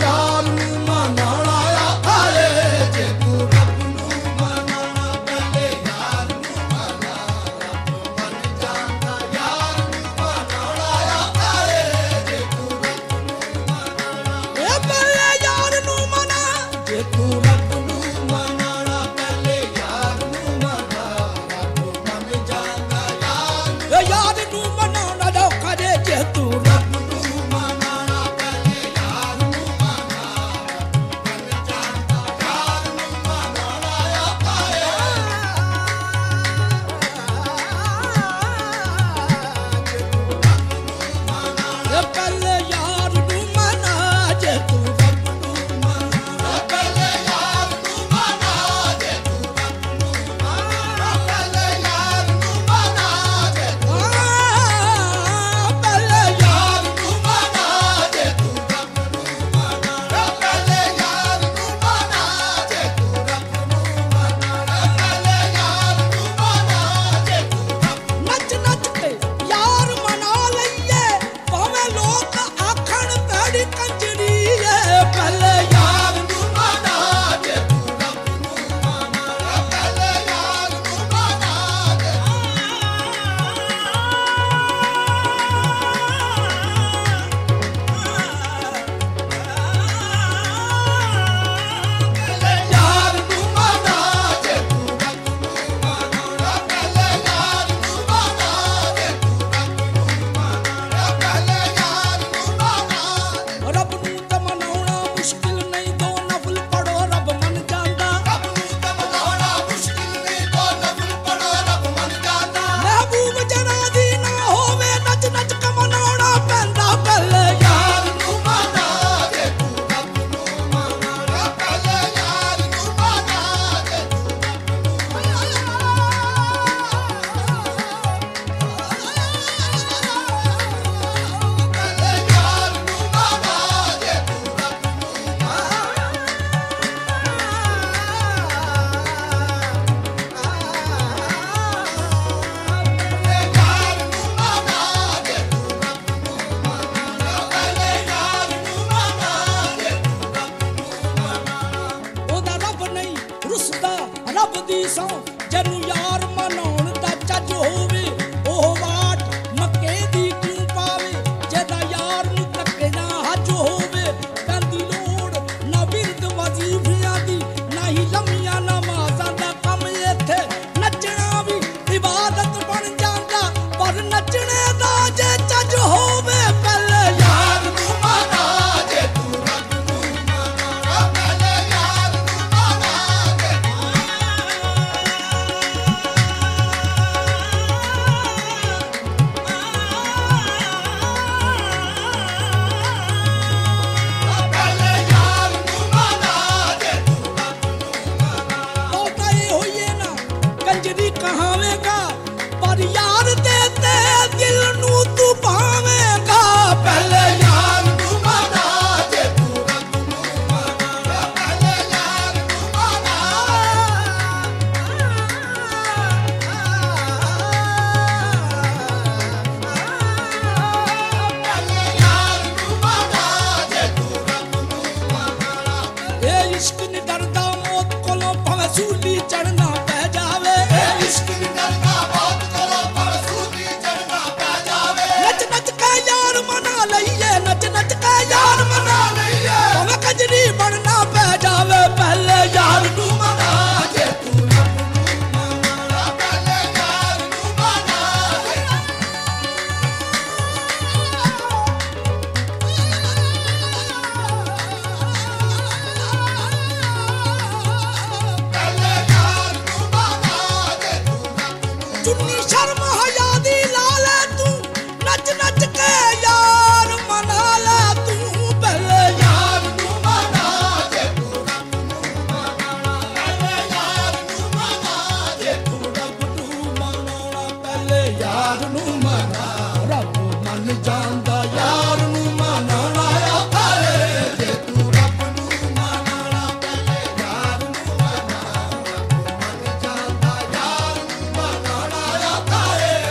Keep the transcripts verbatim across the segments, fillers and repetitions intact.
ਯਾਰ ਨੂੰ ਮਨਾਉਣਾ ਔਖਾ ਏ ਜੇ ਤੂੰ ਰੱਬ ਨੂੰ ਮਨਾਉਣਾ ਪਹਿਲੇ ਯਾਰ ਨੂੰ ਮਨਾ ਰੱਬ ਮੰਨ ਜਾਂਦਾ ਯਾਰ ਨੂੰ ਮਨਾਉਣਾ ਔਖਾ ਏ ਜੇ ਤੂੰ ਰੱਬ ਨੂੰ ਮਨਾਉਣਾ ਏ ਪਹਿਲੇ ਯਾਰ ਨੂੰ ਮਨਾ ਜੇ ਤੂੰ ਰੱਬ ਨੂੰ ਮਨਾਉਣਾ ਪਹਿਲੇ ਯਾਰ ਨੂੰ ਮਨਾ ਰੱਬ ਮੰਨ ਜਾਂਦਾ ਯਾਰ ਨੂੰ ਯਾਰ ਨੂੰ ਮਨਾਉਣਾ ਔਖਾ ਏ ਜੇ ਤੂੰ ਰੱਬ ਨੂੰ ਮਨਾਉਣਾ ਪਹਿਲੇ ਯਾਰ ਨੂੰ ਮਨਾ ਰੱਬ ਮੰਨ ਜਾਂਦਾ ਯਾਰ ਨੂੰ ਮਨਾਉਣਾ ਔਖਾ ਏ ਪਹਿਲੇ ਯਾਰ ਨੂੰ ਮਨਾ ਜੇ ਤੂੰ ਰੱਬ ਨੂੰ ਮਨਾ ਪਹਿਲੇ ਯਾਰ ਨੂੰ ਮਨਾ ਜੇ ਤੂੰ ਰੱਬ ਨੂੰ ਮਨਾ ਪਹਿਲੇ ਯਾਰ ਨੂੰ ਮਨਾ ਜੇ ਤੂੰ ਪਹਿਲੇ ਯਾਰ ਨੂੰ ਮਨਾ ਜੇ ਤੂੰ ਰੱਬ ਨੂੰ ਮਨਾ ਪਹਿਲੇ ਯਾਰ ਨੂੰ ਮਨਾ ਜੇ ਤੂੰ ਰੱਬ ਨੂੰ ਮਨਾ ਪਹਿਲੇ ਯਾਰ ਨੂੰ ਮਨਾ ਜੇ ਤੂੰ ਨੱਚ ਨੱਚ ਕੇ ਯਾਰ ਮਨਾ ਲਈਏ ਭਾਵੇਂ ਲੋਕ ਆਖਣ ਤੇਰੀ ਕੰਜਰੀ ਏ ਪਹਿਲੇ ਯਾਰ ਨੂੰ ਮਨਾ ਜੇ ਤੂੰ ਰੱਬ ਨੂੰ ਮਨਾ ਪਹਿਲੇ ਯਾਰ ਨੂੰ ਮਨਾ ਜੇ ਪਹਿਲੇ ਯਾਰ ਨੂੰ ਮਨਾ ਜੇ ਤੂੰ ਰੱਬ ਨੂੰ ਮਨਾ ਪਹਿਲੇ ਯਾਰ ਨੂੰ ਮਨਾ ਜੇ ਤੂੰ ਰੱਬ ਨੂੰ ਮਨਾ ਪਹਿਲੇ ਯਾਰ ਨੂੰ ਮਨਾ ਰੱਬ ਨੂੰ ਤਾਂ ਮਨਾਉਣਾ ਮੁਸ਼ਕਿਲ ਨਹੀਂ ਦੋ ਨਫਲ ਪੜੋ ਰੱਬ ਮੰਨ ਜਾਂਦਾ ਰੱਬ ਨੂੰ ਤਾਂ ਮਨਾਉਣਾ ਮੁਸ਼ਕਿਲ ਨਹੀਂ ਦੋ ਨਫਲ ਪੜੋ ਰੱਬ ਮੰਨ ਜਾਂਦਾ ਮਹਿਬੂਬ ਜਰਾ ਦੀ ਨਾ ਹੋਵੇ ਨੱਚ ਨੱਚ ਕੇ ਮਨਾਉਣਾ ਪੈਂਦਾ ਪਹਿਲੇ ਯਾਰ ਨੂੰ ਮਨਾ ਜੇ ਤੂੰ ਰੱਬ ਨੂੰ ਮਨਾ ਪਹਿਲੇ ਯਾਰ ਨੂੰ ਮਨਾ ਜੇ ਤੂੰ ਰੱਬ ਨੂੰ ਮਨਾ ਪਹਿਲੇ ਯਾਰ ਨੂੰ ਮਨਾ ਜੇ ਤੂੰ ਰੱਬ ਨੂੰ ਉਹਦਾ ਰੱਬ ਨਹੀਂ ਰੁੱਸਦਾ ਰੱਬ ਦੀ ਸੌਂ ਜਨੂੰ ਯਾਰ ਮਨਾਉਣ ਦਾ ਚੱਜ ਹੋਵੇ ਉਹ ਵਾਟ ਮੱਕੇ ਦੀ ਕਿਉਂ ਪਾਵੇ ਜਿਹਦਾ ਯਾਰ ਨੂੰ ਧੱਕੇ ਨਾ ਹੱਜ ਹੋਵੇ ਕਹਿੰਦੀ ਲੋੜ ਨਾ ਬਿਰਦ ਵਜ਼ੀਫਿਆਂ ਦੀ ਨਾ ਹੀ ਲੰਮੀਆਂ ਨਮਾਜ਼ਾਂ ਦਾ ਕੰਮ ਇੱਥੇ ਨੱਚਣਾ ਵੀ ਇਬਾਦਤ ਬਣ ਜਾਂਦਾ ਪਰ ਨੱਚਣੇ ਦਾ ਜੇ ਚੱਜ ਹੋਵੇ ਪਹਿਲੇ ਯਾਰ ਨੂੰ ਮਨਾ ਜੇ ਤੂੰ ਰੱਬ ਨੂੰ ਮਨਾ ਪਹਿਲੇ ਯਾਰ ਨੂੰ ਮਨਾ ਜੇ ਪਹਿਲੇ ਯਾਰ ਨੂੰ ਮਨਾ ਜੇ ਤੂੰ ਰੱਬ ਨੂੰ ਮਨਾ ਬਹੁਤਾ ਇਹ ਹੋਈਏ ਨਾ ਕੰਜਰੀ ਕਹਾਵੇਂਗਾ ਪਰ ਯਾਰ ਦੇ ਤੇ ਦਿਲ ਨੂੰ ਤੂੰ ਭਾਵੇਂਗਾ ਪਹਿਲੇ ਯਾਰ ਨੂੰ ਮਨਾ ਜੇ ਤੂੰ ਰੱਬ ਨੂੰ ਮਨਾ ਪਹਿਲੇ ਯਾਰ ਨੂੰ ਮਨਾ ਪਹਿਲੇ ਯਾਰ ਨੂੰ ਮਨਾ ਜੇ ਤੂੰ ਰੱਬ ਨੂੰ ਮਨਾ ਇਹ ਇਸ਼ਕ ਨਹੀਂ ਡਰਦਾ ਮੌਤ ਕੋਲੋਂ ਭਾਵੇਂ ਸੂਲੀ ਚੜਨਾ ਪੈ ਜਾਵੇ ਇਹ ਇਸ਼ਕ ਨਹੀਂ ਡਰਦਾ ਮੌਤ ਕੋਲੋਂ ਭਾਵੇਂ ਸੂਲੀ ਚੜਨਾ ਪੈ ਜਾਵੇ ਨੱਚ ਨੱਚ ਕੇ ਯਾਰ ਮਨਾ ਲਈਏ ਨੱਚ ਨੱਚ ਕੇ ਯਾਰ ਮਨਾ ਲਈਏ ਭਾਵੇਂ ਕੰਜਰੀ ਬਣਨਾ ਪੈ ਜਾਵੇ ਪਹਿਲੇ ਯਾਰ ਨੂੰ ਮਨਾ ਜੇ ਤੂੰ ਰੱਬ ਨੂੰ ਮਨਾ ਪਹਿਲੇ ਯਾਰ ਨੂੰ ਮਨਾ ਜੇ ਪਹਿਲੇ ਯਾਰ ਨੂੰ ਮਨਾ ਜੇ ਤੂੰ ਰੱਬ ਨੂੰ ਚੁੰਨੀ ਸ਼ਰਮ ਹਯਾ ਦੀ ਲਾ ਲੈ ਤੂੰ ਨੱਚ ਨੱਚ ਕੇ ਯਾਰ ਮਨਾ ਲੈ ਤੂੰ ਪਹਿਲੇ ਯਾਰ ਨੂੰ ਮਨਾ ਜੇ ਤੂੰ ਰੱਬ ਨੂੰ ਮਨਾ ਪਹਿਲੇ ਯਾਰ ਨੂੰ ਮਨਾ ਜੇ ਤੂੰ ਰੱਬ ਨੂੰ ਮਨਾਉਣਾ ਪਹਿਲੇ ਯਾਰ ਨੂੰ ਮਨਾ ਰੱਬ ਮੰਨ ਜਾਂਦਾ ਯਾਰ ਨੂੰ ਮਨਾਉਣਾ ਔਖਾ ਏ ਜੇ ਤੂੰ ਰੱਬ ਨੂੰ ਮਨਾਉਣਾ ਪਹਿਲੇ ਯਾਰ ਨੂੰ ਮਨਾ ਰੱਬ ਮੰਨ ਜਾਂਦਾ ਯਾਰ ਨੂੰ ਮਨਾਉਣਾ ਔਖਾ ਏ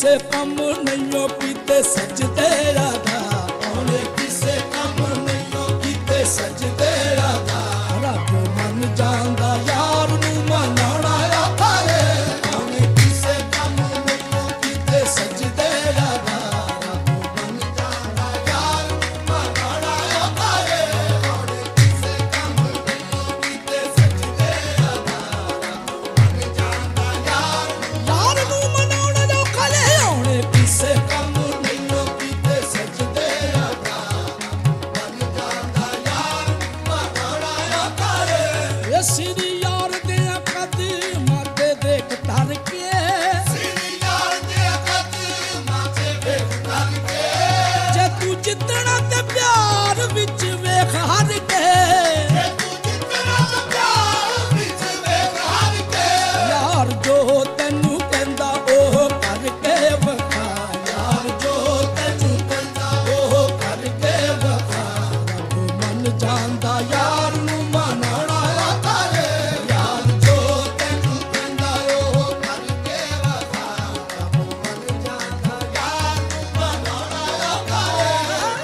किसे कम नहीं कीते सजदे राधा ਉਹਨੇ ਕਿਸੇ ਕੰਮ ਨਹੀਂ ਕੀਤੇ ਸਜਦੇ ਰਾਧਾ रब मन जांदा यार नू मनाना ਆਖਾ ਏ ਉਹਨੇ ਕਿਸੇ ਕੰਮ ਨਹੀਂ ਕੀਤੇ ਸਜਦੇ ਰਾਧਾ ਰੱਬ ਬਣ ਜਾਂਦਾ ਯਾਰ ਮਨਾਣਾ ਆਖਾ ਏ ਉਹਨੇ ਕਿਸੇ ਕੰਮ ਨਹੀਂ ਕੀਤੇ ਸਜਦੇ ਰਾਧਾ ਰੱਬ ਬਣ ਜਾਂਦਾ ਯਾਰ यार नू मनाना जो खले होने किसे ਕੰਮ ਨਹੀਂ ਕੀਤੇ ਸਜਦੇ ਰਾਧਾ ਰੱਬ ਬਣ ਜਾਂਦਾ ਯਾਰ ਮਨਾਣਾ ਆਖਾ ਏ ये सीरी यार दे कदमां ते देख तर के ਸੀਰੀ ਯਾਰ ਦੇ ਕਦਮਾਂ ਤੇ ਵੇਖ ਕਰ ਕੇ जे तू जितना ते प्यार विच वेख हर के ਜੇ ਤੂੰ ਜਿੱਤਣਾ ਤਾਂ ਪਿਆਰ ਵਿੱਚ ਵੇਖ ਹਰ ਕੇ यार जो तेनू कहंदा ओह करके वखा ਯਾਰ ਜੋ ਤੈਨੂੰ ਕਹਿੰਦਾ ਉਹ ਕਰਕੇ ਵਖਾ रब मन जांदा ਯਾਰ ਨੂੰ ਮਨਾਣਾ ਆਖਾ ਏ ਯਾਰ ਜੋ ਤੈਨੂੰ ਕਹਿੰਦਾ ਉਹ ਕਰਕੇ ਵਖਾ ਰੱਬ ਬਣ ਜਾਂਦਾ ਯਾਰ ਨੂੰ ਮਨਾਣਾ ਆਖਾ ਏ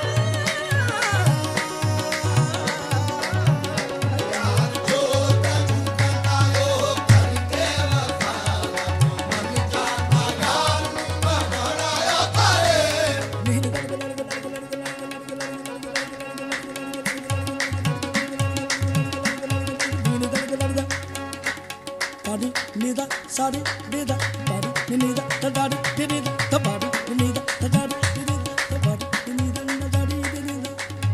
ਯਾਰ ਜੋ ਤੈਨੂੰ ਕਹਿੰਦਾ ਉਹ ਕਰਕੇ ਵਖਾ ਰੱਬ ਬਣ ਜਾਂਦਾ ਯਾਰ ਨੂੰ ਮਨਾਣਾ ਆਖਾ ਏ Body, nida, sari, nida, body, nida, da daddy, nida, da body, nida, da daddy, nida, da body, nida, da daddy, nida.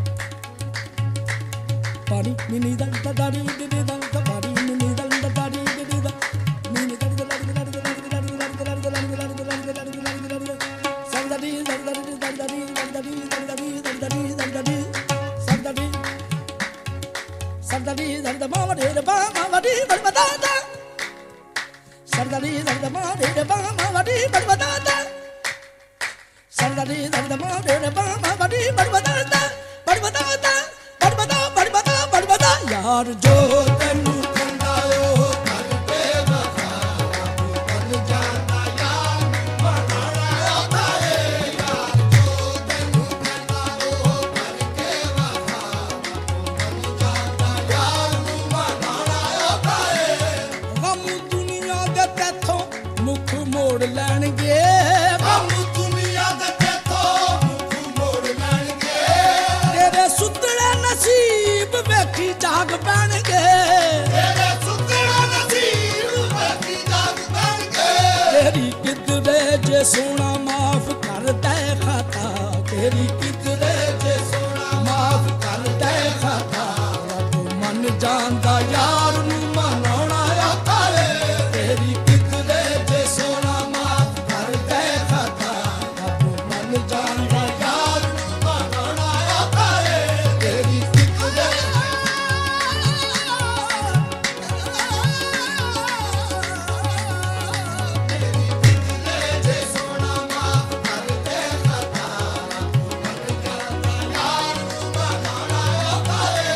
Body, nida, da daddy, nida, da body, nida, da daddy, nida. Nida, da da da da da da da da da da da da da da da da da. Sardadi, sardadi, sardadi, sardadi, sardadi, sardadi, sardadi, sardadi. Sardadi, sardadi, mama, de ba, mama, de ba, ba da da. Sardadi, sardadi, mama, de ba, mama, de ba, ba da da. Sardadi, sardadi, mama, de ba, mama, de ba, ba da da. Ba ba da da, ba ba da, ba ba da, ba ba da. यार जो ਤੈਨੂੰ ਕਹਿੰਦਾ ਉਹ ਕਰਕੇ ਵਖਾ ਰੱਬ ਬਣ ਜਾਂਦਾ ਯਾਰ ਮਨਾਣਾ ਆਖਾ ਏ ਯਾਰ ਜੋ ਤੈਨੂੰ ਕਹਿੰਦਾ ਉਹ ਕਰਕੇ ਵਖਾ ਰੱਬ ਬਣ ਜਾਂਦਾ ਯਾਰ ਨੂੰ ਮਨਾਣਾ ਆਖਾ ਏ गम दुनिया दे तैथों मुख मोड़ लैणगे ਕੰਮ ਦੁਨੀਆ ਦੇ ਤੇਥੋਂ ਮੁੱਖ ਮੋੜ ਲੈਣਗੇ तेरे सुतड़े नसीब वेखी जाग पैणगे ਤੇਰੇ ਸੁੱਕਣਾ ਨਸੀਬ ਵੇਖੀ ਜਾਗ ਪੈਣਗੇ तेरी किधरे जे सोना माफ कर दे खाता तेरी किधरे जे सोना माफ कर दे खाता रब मन जांदा यार नू मनाना आखा ए तेरी किधरे जे सोना माफ कर दे खाता रब मन जांदा यार नू ਮਨਾਣਾ ਆਖਾ ਏ ਤੇਰੀ ਫਿਕਰ ਜੇ ਸੋਨਾ ਮਾਫ ਕਰ ਦੇ ਖਤਾ ਰੱਬ ਬਣ ਜਾਂਦਾ ਯਾਰ ਨੂੰ ਮਨਾਣਾ ਆਖਾ ਏ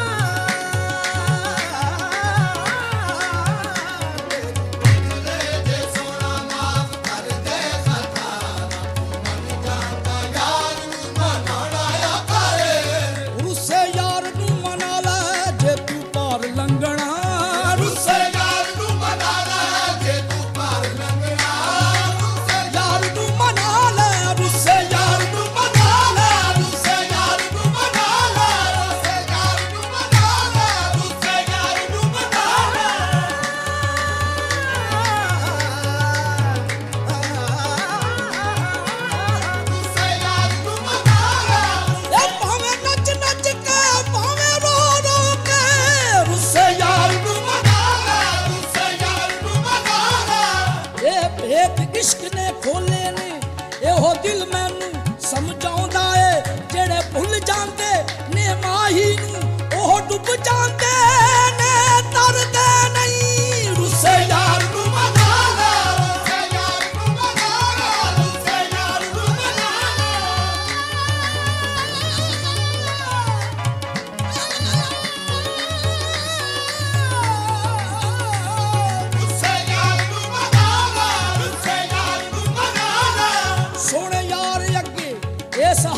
ਜੇ ਸੋਨਾ ਮਾਫ ਕਰ ਦੇ ਖਤਾ ਰੱਬ ਬਣ ਜਾਂਦਾ ਯਾਰ ਨੂੰ ਮਨਾਣਾ ਆਖਾ ਏ रुसे यार नू मना ले जे तू पार लंघना ਰੁੱਸੇ ਯਾਰ ਨੂੰ ਮਨਾ ਲੈ ਜੇ ਤੂੰ ਪਾਰ ਲੰਘਣਾ ਰੁੱਸੇ यार नू मना ले रुसे ਯਾਰ ਨੂੰ ਮਨਾ ਲੈ ਰੁੱਸੇ ਯਾਰ ਨੂੰ ਮਨਾ ਲੈ ਰੁੱਸੇ ਯਾਰ ਨੂੰ ਮਨਾ ਲੈ ਰੁੱਸੇ ਯਾਰ ਨੂੰ ਮਨਾ ਲੈ ਰੁੱਸੇ ਯਾਰ ਨੂੰ ਮਨਾ ਲੈ ए भावे नच नच के भावे रो रो के रुसे यार ਯਾਰ ਨੂੰ ਮਨਾ ਲੈ ਰੁੱਸੇ ਯਾਰ ਨੂੰ ਮਨਾ ਲੈ ए भेद इश्क ने खोले ने एहो दिल मैनू समझाउंदा ए जेड़े भुल जांदे ने माही नू ओह डुब जांदे ने तरदे नहीं रुसे यार ਯਾਰ ਨੂੰ ਮਨਾ ਲੈ ਰੁੱਸੇ ਯਾਰ ਨੂੰ ਮਨਾ ਲੈ ਰੁੱਸੇ ਯਾਰ ਨੂੰ ਮਨਾ ਲੈ ਰੁੱਸੇ ਯਾਰ ਨੂੰ ਮਨਾ ਲੈ ਰੁੱਸੇ ਯਾਰ ਨੂੰ ਮਨਾ ਲੈ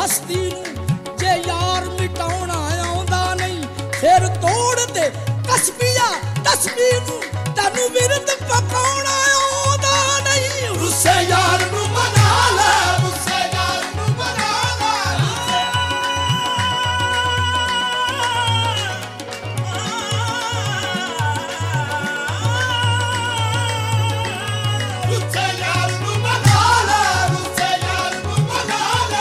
ਹਸਤੀ ਨੂੰ ਜੇ ਯਾਰ ਮਿਟਾਉਣਾ ਆਉਂਦਾ ਨਹੀਂ ਫਿਰ ਤੋੜ ਦੇ ਕਸਬੀਆ ਤਸਬੀਹ ਨੂੰ ਤੈਨੂੰ ਵਿਰਦ ਪਕਾਉਣਾ ਆਉਂਦਾ ਨਹੀਂ ਰੁੱਸੇ ਯਾਰ ਨੂੰ ਮਨਾ ਲੈ ਰੁੱਸੇ ਯਾਰ ਨੂੰ ਮਨਾ ਲੈ ਰੁੱਸੇ ਯਾਰ ਨੂੰ ਮਨਾ ਲੈ ਰੁੱਸੇ ਯਾਰ ਨੂੰ ਮਨਾ ਲੈ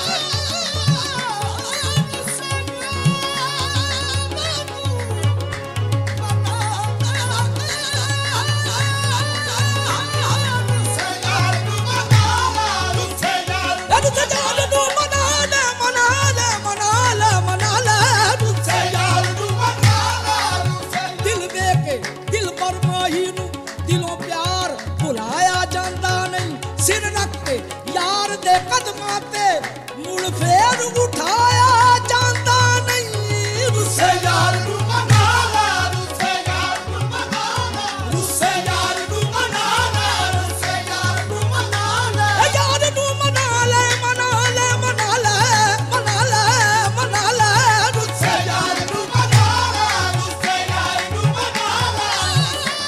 ਰੁੱਸੇ ਯਾਰ ਨੂੰ ਮਨਾ ਲੈ ਰੁੱਸੇ ਯਾਰ ਇਹਨੂੰ ਤੇ ਜਾਨ ਨੂੰ ਮਨਾ ਲੈ ਮਨਾ ਲੈ ਮਨਾ ਲੈ ਮਨਾ ਲੈ ਰੁੱਸੇ ਯਾਰ ਨੂੰ ਮਨਾ ਲੈ ਰੁੱਸੇ ਦਿਲ ਵੇ ਕੇ ਦਿਲ ਪਰਮਾਹੀ ਨੂੰ ਦਿਲੋਂ ਪਿਆਰ ਭੁਲਾਇਆ ਜਾਂਦਾ ਨਹੀਂ ਸਿਰ ਰੱਖ ਕੇ ਯਾਰ ਦੇ ਕਦਮਾਂ ਤੇ ਮੁੜ ਫੇਰ ਉਠਾਇਆ ਜਾਂਦਾ ਨਹੀਂ ਰੁੱਸੇ ਯਾਰ ਨੂੰ ਮਨਾ ਲੈ ਰੁੱਸੇ ਯਾਰ ਨੂੰ ਮਨਾ ਲੈ ਰੁੱਸੇ ਯਾਰ ਨੂੰ ਮਨਾ ਲੈ ਰੁੱਸੇ ਯਾਰ ਨੂੰ ਮਨਾ ਲੈ ਇਹ ਯਾਰ ਨੂੰ ਮਨਾ ਲੈ ਮਨਾ ਲੈ ਮਨਾ ਲੈ ਮਨਾ ਲੈ ਮਨਾ ਲੈ ਰੁੱਸੇ ਯਾਰ ਨੂੰ ਮਨਾ ਲੈ ਰੁੱਸੇ ਯਾਰ ਨੂੰ ਮਨਾ ਲੈ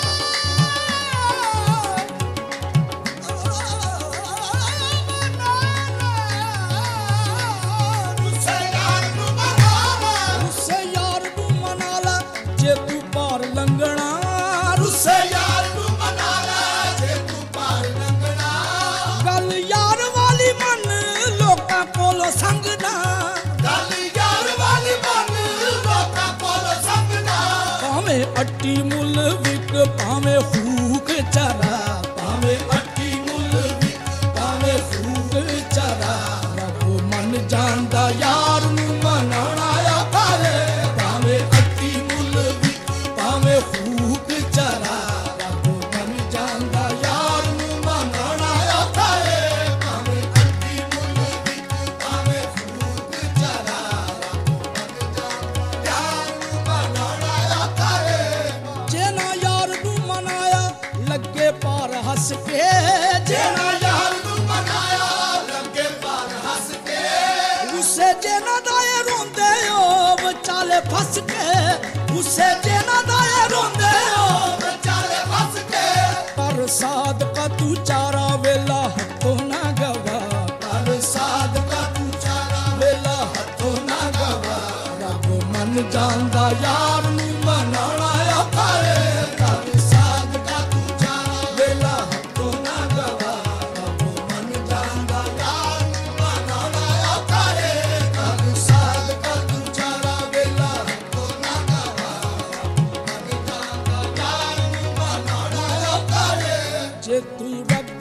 ਰੁੱਸੇ ਯਾਰ ਨੂੰ ਮਨਾ ਲੈ ਰੁੱਸੇ ਯਾਰ ਨੂੰ ਮਨਾ ਲੈ ਜੇ ਤੂੰ ਪਾਰ ਲੰਘਣਾ ਰੁੱਸੇ ਯਾਰ ਨੂੰ ਮਨਾ ਲੈ ਜੇ ਤੂੰ ਪਾਰ ਲੰਘਣਾ ਗੱਲ ਯਾਰ ਵਾਲੀ ਮੰਨ ਲੋਕਾਂ ਕੋਲੋਂ ਸੰਗਣਾ ਗੱਲ ਯਾਰ ਵਾਲੀ ਬਣ ਲੋਕਾਂ ਕੋਲ ਸੰਗਣਾ ਭਾਵੇਂ ਅੱਟੀ ਮੁੱਲ ਵਿਕ ਭਾਵੇਂ ਫੂਕ ਚਰਾ ਭਾਵੇਂ ਅੱਟੀ ਮੁੱਲ ਵਿਕ ਭਾਵੇਂ ਫੂਕ ਚਰਾ ਰੱਬ ਮਨ ਜਾਣਦਾ ਯਾਰ ਨੂੰ ਮਨਾਉਣਾ ਆ ਭਾਵੇਂ ਭਾਵੇਂ ਅੱਟੀ ਮੁੱਲ ਵਿਕ ਭਾਵੇਂ ਫੂਕ ਚਰਾ ਰੱਬ ਮਨ ਜਾਣਦਾ ਯਾਰ ਨੂੰ ਮਨਾਉਣਾ ਔਖਾ ਏ ਭਾਵੇਂ ਅੱਟੀ ਮੁੱਲ ਵਿਕ ਭਾਵੇਂ ਫੂਕ ਚਰਾ ਰੱਬ ਮਨ ਜਾਂਦਾ ਯਾਰ ਨੂੰ ਮਨਾਉਣਾ ਔਖਾ ਏ ਜੇ ਨਾ ਯਾਰ ਨੂੰ ਮਨਾਇਆ ਲੱਗੇ ਪਾਰ ਹੱਸ ਕੇ ਜੇ ਜਿਹੜਾ ਯਾਰ ਨੂੰ ਮਨਾਇਆ ਲੱਗੇ ਪਰ ਹੱਸ ਕੇ ਉਸੇ ਜੇ ਨਾ ਦਾਏ ਰੋਂਦੇ ਹੋ ਵਿਚਾਲੇ ਫਸ ਕੇ ਉਸੇ ਜੇ ਨਾ ਦਾਏ ਰੋਂਦੇ ਹੋ ਵਿਚਾਲੇ ਫਸ ਕੇ ਪਰ ਸਾਦਕਾ ਤੂੰ ਚਾਰਾ ਵੇਲਾ ਹੱਥੋਂ ਨਾ ਗਵਾ ਪਰ ਸਾਧਕਾ ਤੂੰ ਚਾਰਾ ਵੇਲਾ ਹੱਥੋਂ ਨਾ ਗਵਾ ਰੱਬ ਮਨ ਜਾਣਦਾ ਯਾਰ ਨੂੰ ਮਨਾਉਣਾ ਔਖਾ ਏ ਕਰ ਸਾਧਕਾ ਤੂੰ ਚਾਰਾ ਵੇਲਾ ਹੱਥੋਂ ਨਾ ਗਵਾ ਰੱਬ ਮਨ ਜਾਂਦਾ ਯਾਰ ਨੂੰ ਮਨਾਉਣਾ ਔਖਾ ਏ ਕਰ ਸਾਧਕਾ ਤੂੰ ਚਾਰਾ ਵੇਲਾ ਹੱਥੋਂ ਨਾ ਗਵਾ ਰੱਬ ਮਨ ਜਾਂਦਾ ਯਾਰ ਨੂੰ ਮਨਾਉਣਾ ਔਖਾ ਏ ਜੇ ਤੂੰ ਰੱਬ